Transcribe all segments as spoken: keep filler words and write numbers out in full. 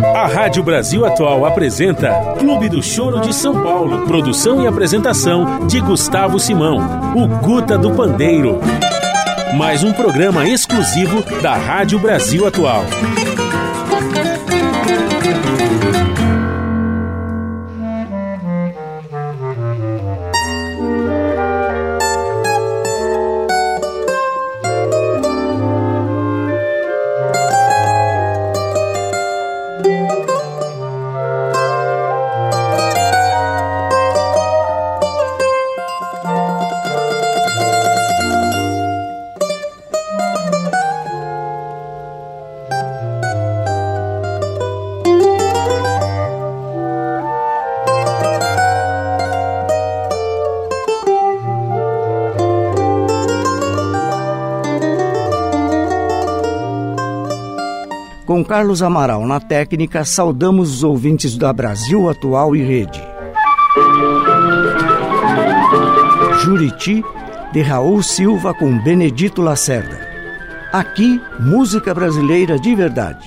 A Rádio Brasil Atual apresenta Clube do Choro de São Paulo. Produção e apresentação de Gustavo Simão, o Guta do Pandeiro. Mais um programa exclusivo da Rádio Brasil Atual. Com Carlos Amaral na técnica, saudamos os ouvintes da Brasil Atual e Rede. Juriti, de Raul Silva com Benedito Lacerda. Aqui, música brasileira de verdade.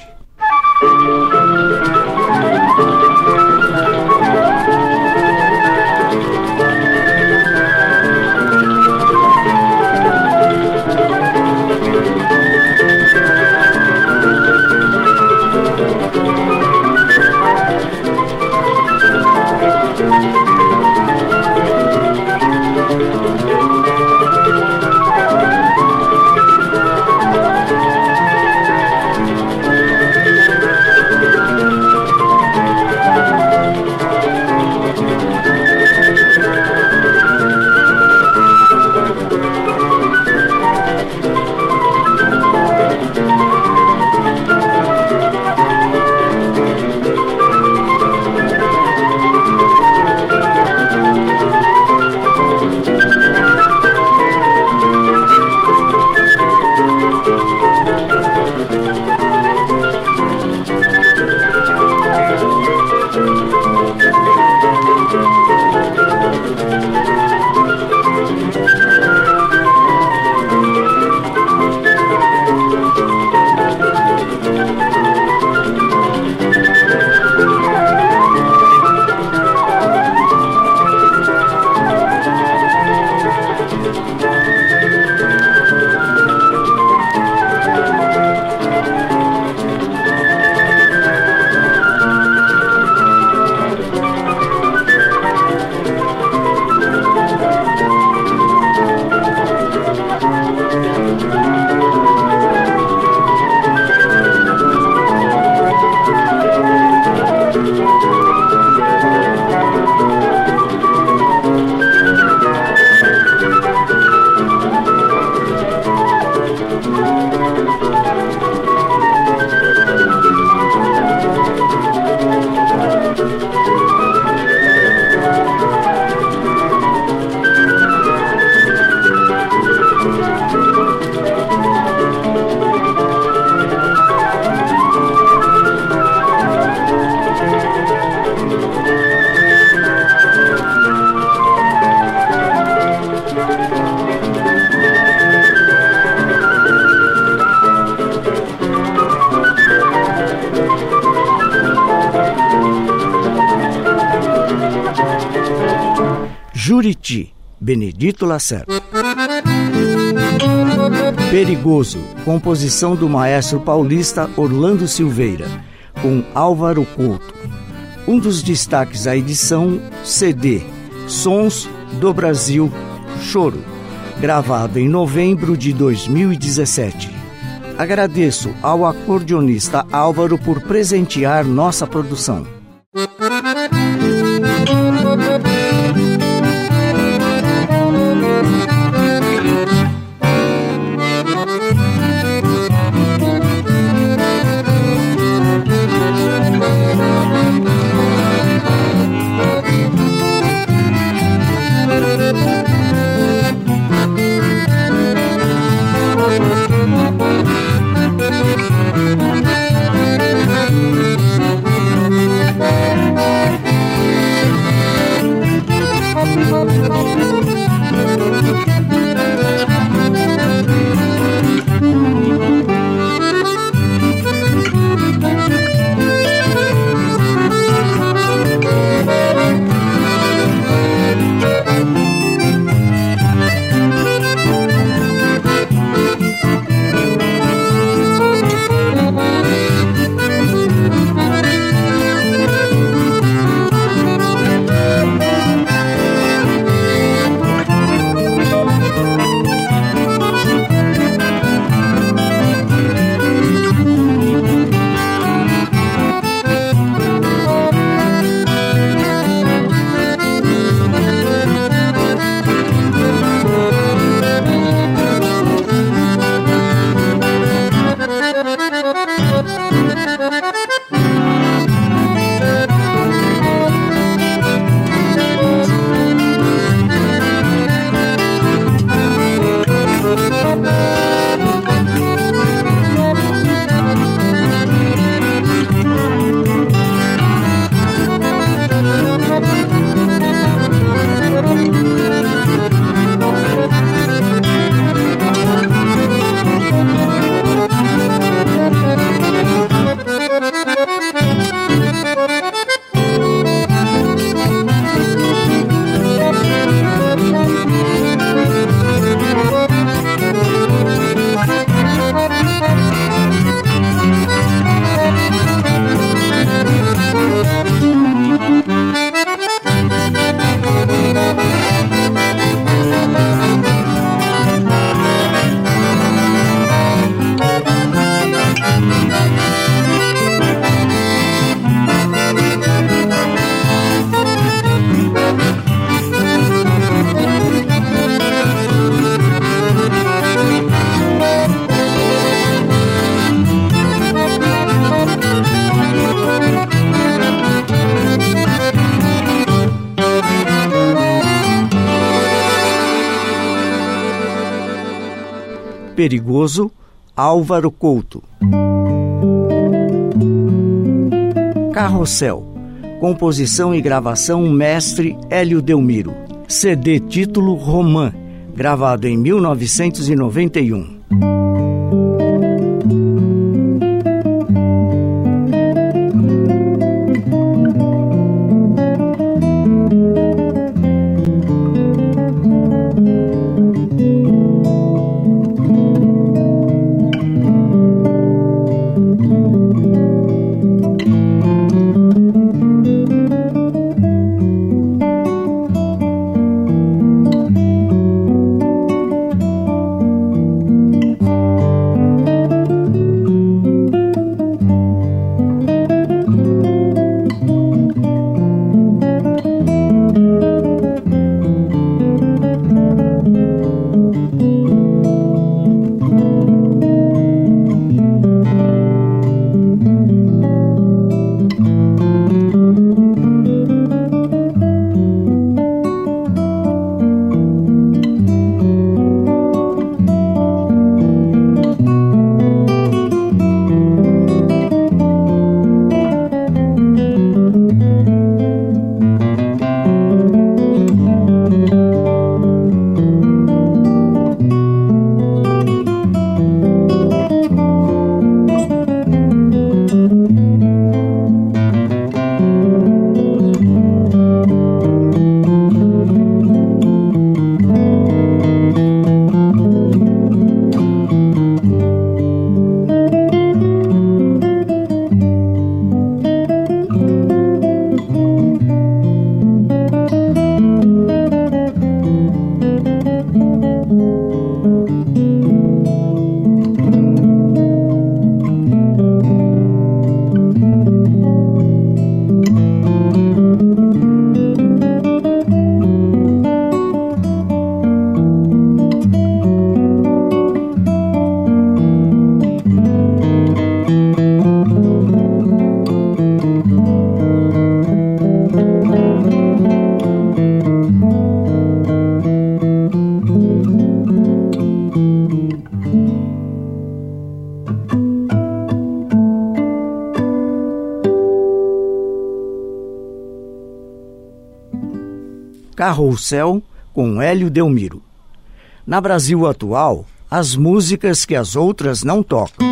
Juriti, Benedito Lacerda. Perigoso, composição do maestro paulista Orlando Silveira, com Álvaro Couto. Um dos destaques da edição C D Sons do Brasil Choro, gravado em novembro de dois mil e dezessete. Agradeço ao acordeonista Álvaro por presentear nossa produção. Música Perigoso, Álvaro Couto. Carrossel, composição e gravação mestre Hélio Delmiro. C D título Romã, gravado em mil novecentos e noventa e um. Carrossel, com Hélio Delmiro. Na Brasil atual, as músicas que as outras não tocam.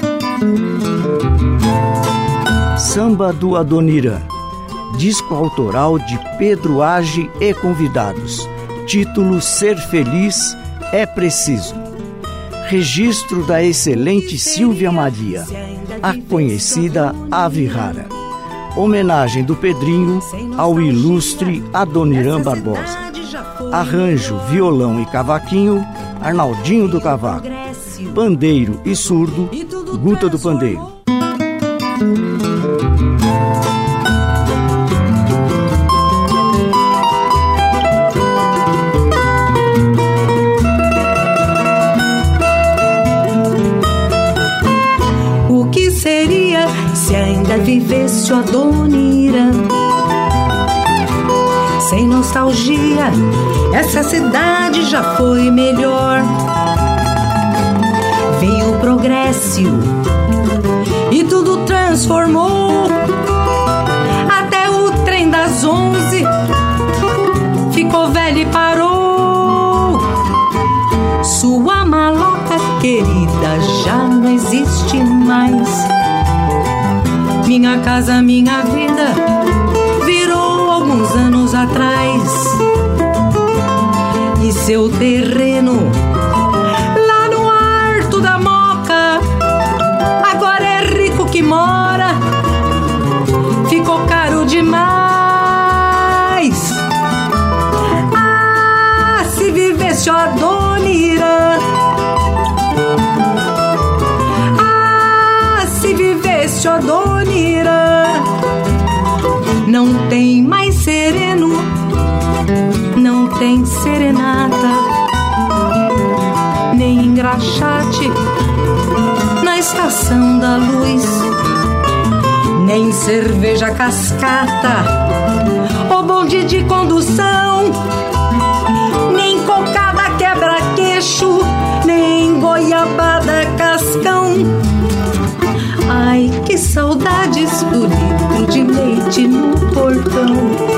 Samba do Adoniran, disco autoral de Pedro Age e convidados. Título Ser Feliz é Preciso. Registro da excelente Silvia Maria, a conhecida Ave Rara. Homenagem do Pedrinho ao ilustre Adoniran Barbosa. Arranjo, violão e cavaquinho, Arnaldinho do Cavaco. Pandeiro e surdo, Guta do Pandeiro. O que seria se ainda vivesse o Adoniran? Sem nostalgia, essa cidade já foi melhor. Veio o progresso e tudo transformou. Até o trem das onze ficou velho e parou. Sua maloca querida já não existe mais. Minha casa, minha vida virou alguns anos atrás. E seu terreno lá no Alto da Moca agora é rico que mora. Ficou caro demais. Ah, se vivesse o Adoniran. Ah, se vivesse o Adoniran. Não tem mais sereno, não tem serenata, nem engraxate na estação da luz, nem cerveja cascata, ou bonde de condução, nem cocada quebra-queixo, nem goiabada cascão. Ai, que saudades do litro de leite no portão.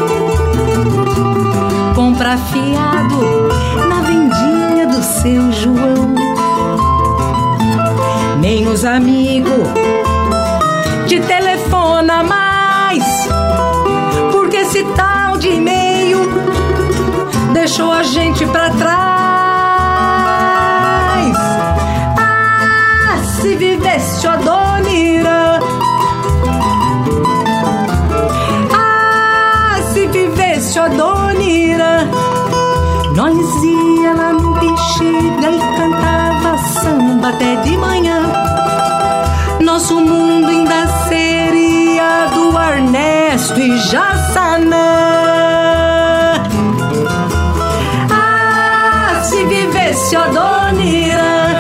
Compra fiado na vendinha do seu João. Nem os amigos te telefona mais, porque esse tal de e-mail deixou a gente pra trás. Ah, se vivesse, ó Dona Irã. Ah, se vivesse, ó Dona Irã. Nós ia lá no Bexiga e cantava samba até de manhã. Nosso mundo ainda seria do Ernesto e Jassanã. Ah, se vivesse, ó Dona Irã.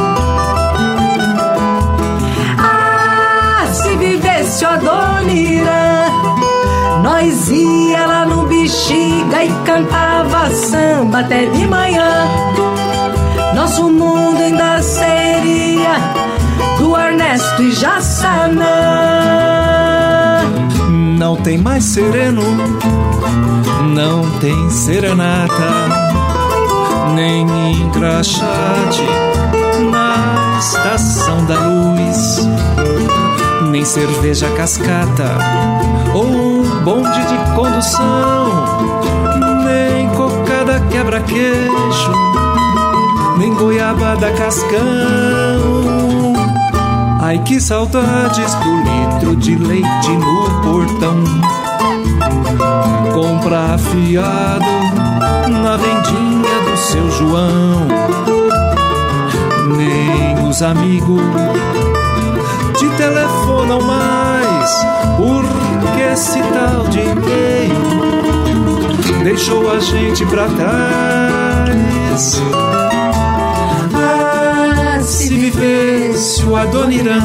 Ah, se vivesse, ó Dona Irã. Nós ia lá no Bexiga e cantava samba até de manhã. Nosso mundo ainda seria do Ernesto e Jassanã. Não tem mais sereno, não tem serenata, nem engraxate na estação da luz, nem cerveja cascata ou bonde de condução, nem cocada quebra-queixo, nem goiabada cascão. Ai, que saudades do litro de leite no portão. Compra fiado na vendinha do seu João. Nem os amigos te telefonam mais, porque esse tal de e-mail deixou a gente pra trás. Ah, se vivesse o Adoniran.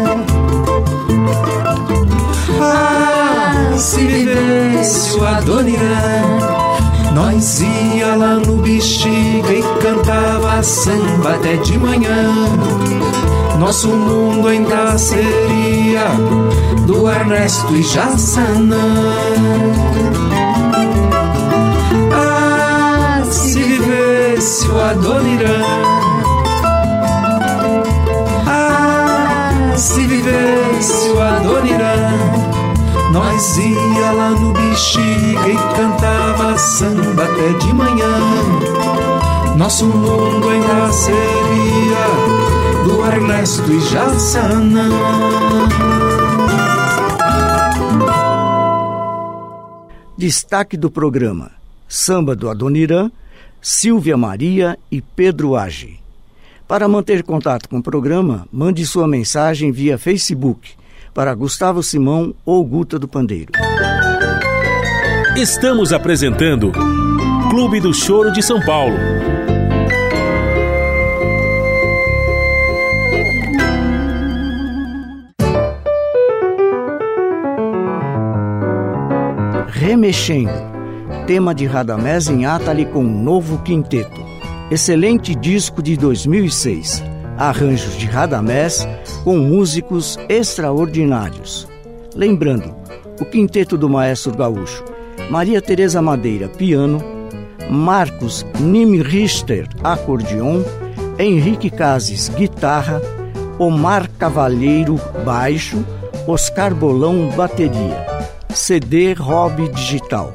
Ah, se vivesse o Adoniran. Nós ia lá no Bexiga e cantava samba até de manhã. Nosso mundo ainda seria do Ernesto e Jassanã. Ah, se vivesse o Adoniran. Ah, se vivesse o Adoniran. Nós ia lá no Bexiga e cantava samba até de manhã. Nosso mundo ainda seria do Ernesto e Jassanã. Destaque do programa: samba do Adoniran, Silvia Maria e Pedro Age. Para manter contato com o programa, mande sua mensagem via Facebook para Gustavo Simão ou Guta do Pandeiro. Estamos apresentando Clube do Choro de São Paulo. Remexendo, tema de Radamés Inátali com um novo quinteto. Excelente disco de dois mil e seis. Arranjos de Radamés com músicos extraordinários. Lembrando, o quinteto do maestro gaúcho Maria Tereza Madeira, piano, Marcos Nimrichter, acordeon, Henrique Cases, guitarra, Omar Cavalheiro, baixo, Oscar Bolão, bateria. C D Hobby Digital.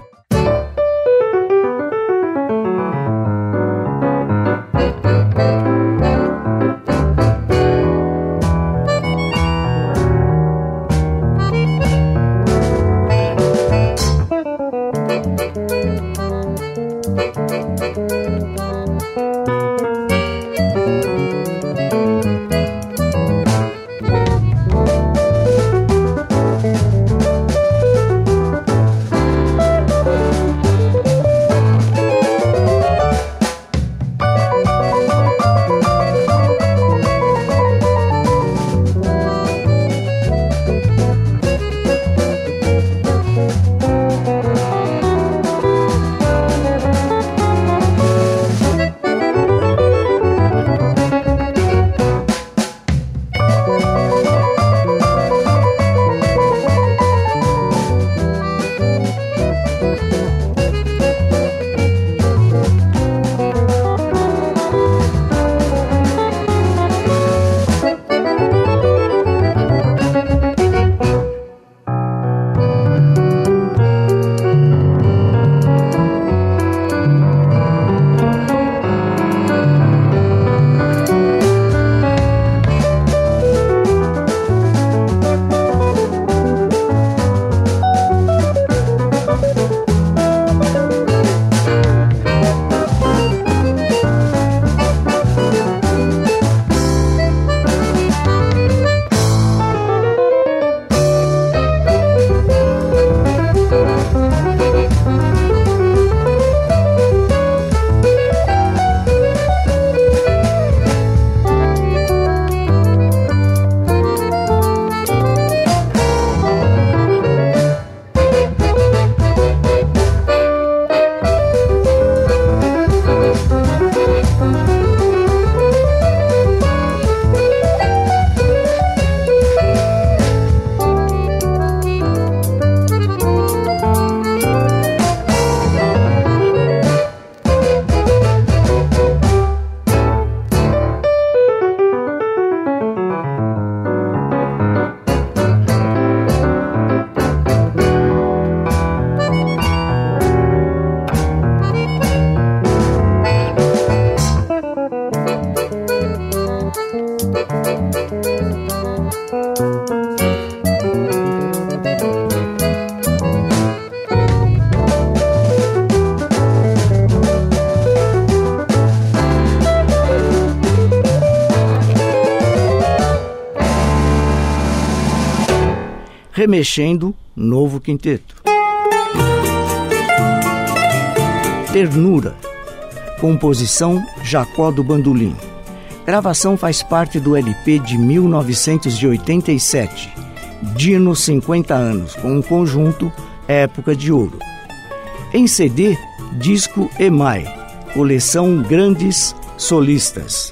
Remexendo, novo quinteto. Ternura, composição Jacó do Bandolim. Gravação faz parte do L P de mil novecentos e oitenta e sete, Dino cinquenta anos, com o conjunto Época de Ouro. Em C D, disco E M A I, coleção Grandes Solistas.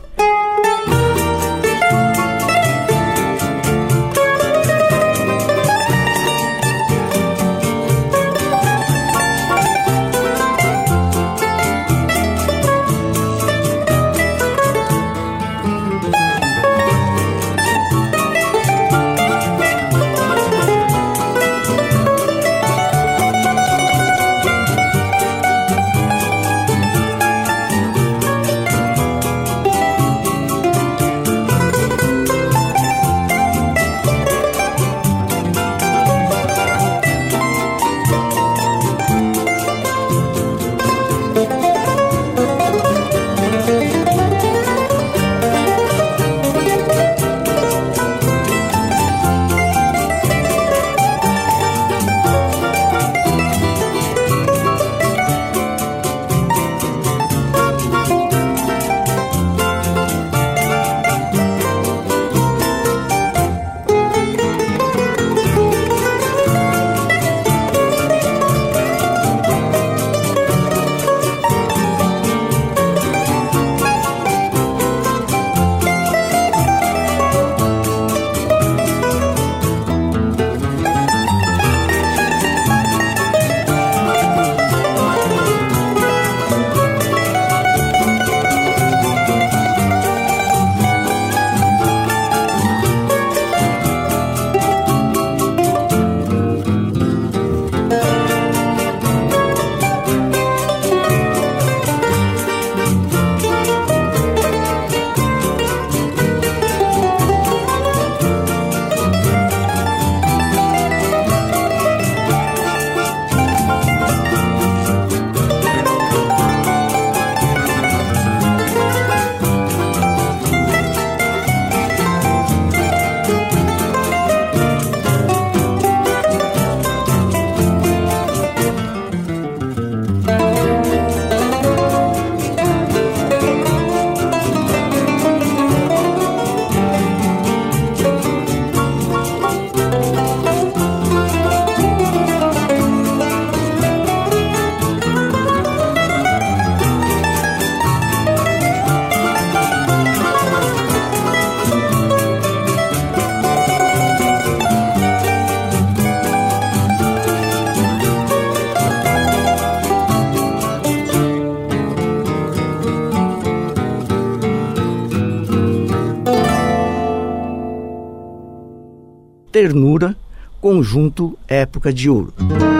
Ternura, conjunto Época de Ouro.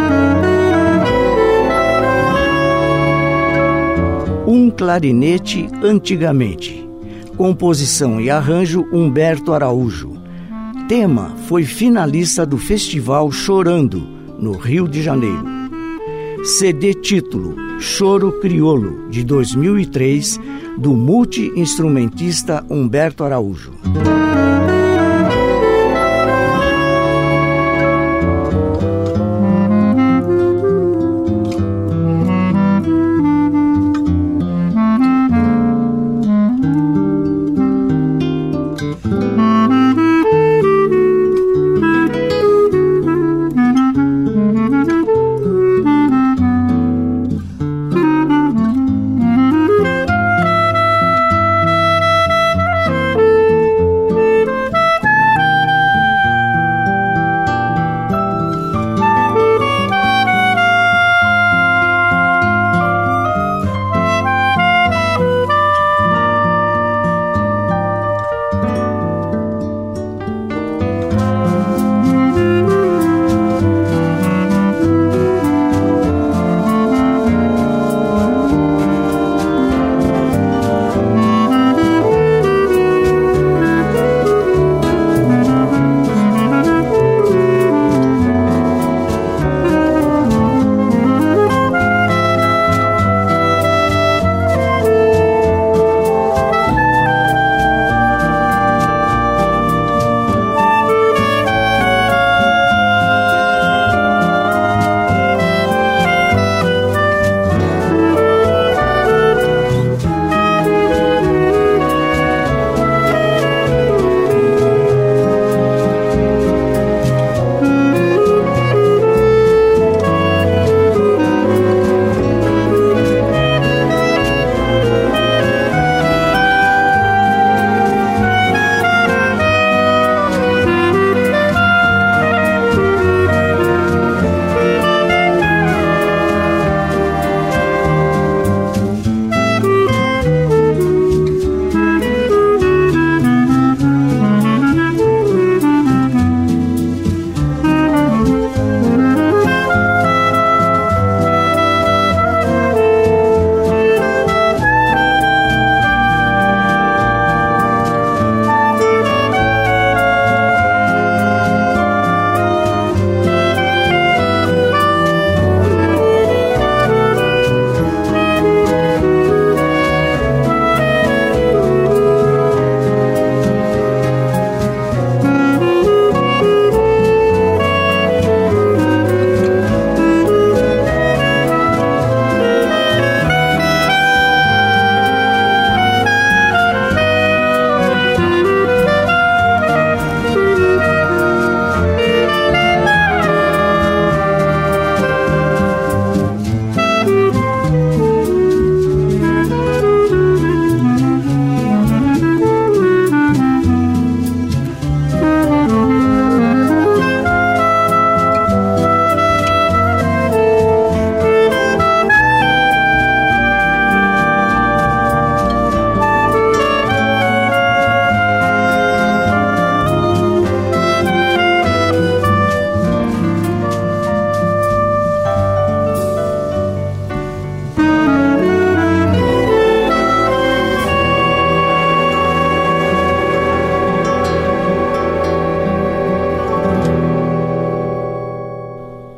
Um clarinete antigamente. Composição e arranjo Humberto Araújo. Tema foi finalista do Festival Chorando, no Rio de Janeiro. C D título Choro Crioulo, de dois mil e três, do multi-instrumentista Humberto Araújo.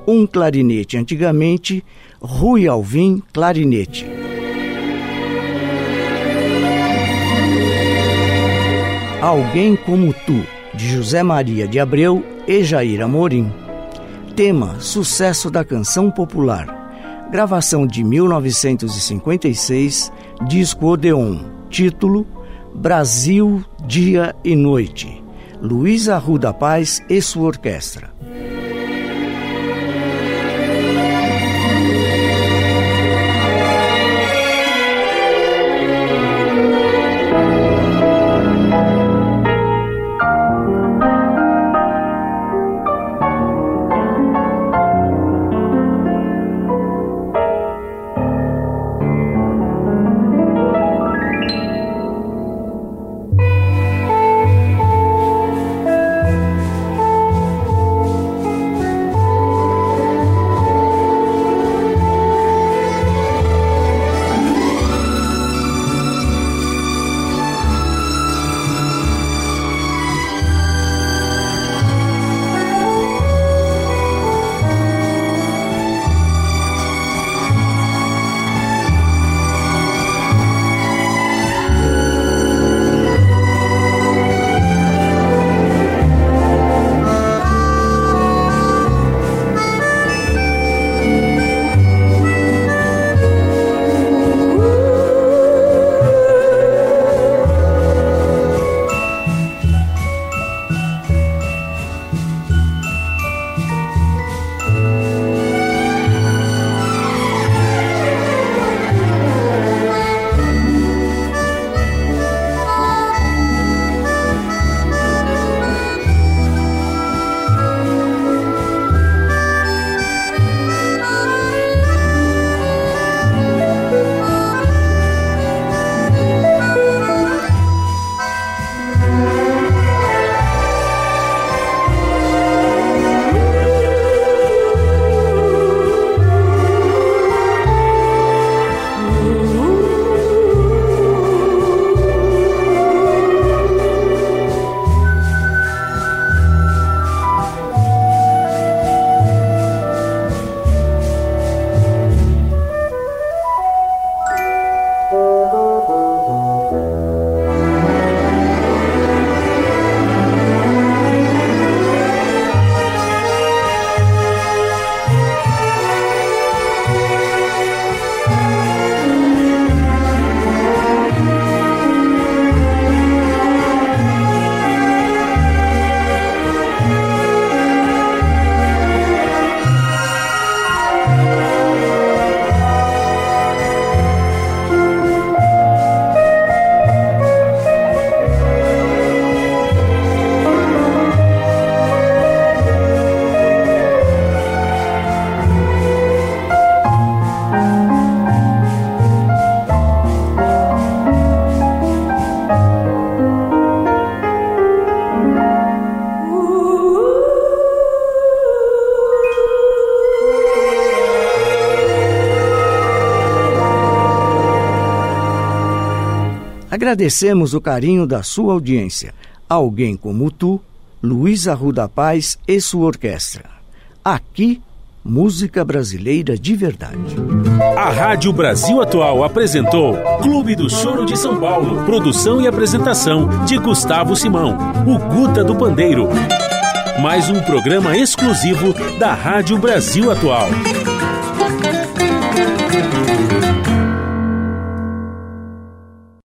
Um clarinete antigamente, Rui Alvim Clarinete. Alguém Como Tu, de José Maria de Abreu e Jair Amorim. Tema, sucesso da canção popular. Gravação de mil novecentos e cinquenta e seis, disco Odeon. Título, Brasil, Dia e Noite. Luiz Arruda Paz e sua orquestra. Agradecemos o carinho da sua audiência. Alguém Como Tu, Luiz Arruda Paz e sua orquestra. Aqui, música brasileira de verdade. A Rádio Brasil Atual apresentou Clube do Choro de São Paulo. Produção e apresentação de Gustavo Simão, o Guta do Pandeiro. Mais um programa exclusivo da Rádio Brasil Atual.